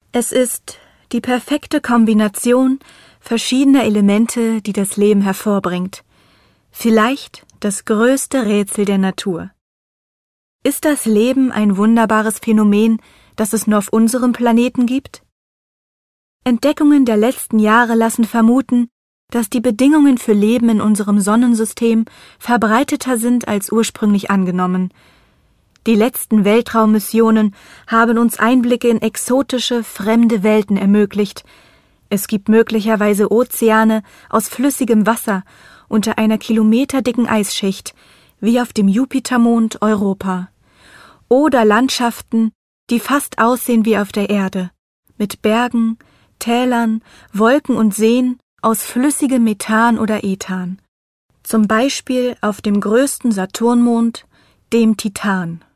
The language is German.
Es ist die perfekte Kombination verschiedener Elemente, die das Leben hervorbringt. Vielleicht das größte Rätsel der Natur. Ist das Leben ein wunderbares Phänomen, das es nur auf unserem Planeten gibt? Entdeckungen der letzten Jahre lassen vermuten, dass die Bedingungen für Leben in unserem Sonnensystem verbreiteter sind als ursprünglich angenommen. Die letzten Weltraummissionen haben uns Einblicke in exotische, fremde Welten ermöglicht. Es gibt möglicherweise Ozeane aus flüssigem Wasser unter einer kilometerdicken Eisschicht, wie auf dem Jupitermond Europa. Oder Landschaften, die fast aussehen wie auf der Erde, mit Bergen, Tälern, Wolken und Seen aus flüssigem Methan oder Ethan. Zum Beispiel auf dem größten Saturnmond, dem Titan.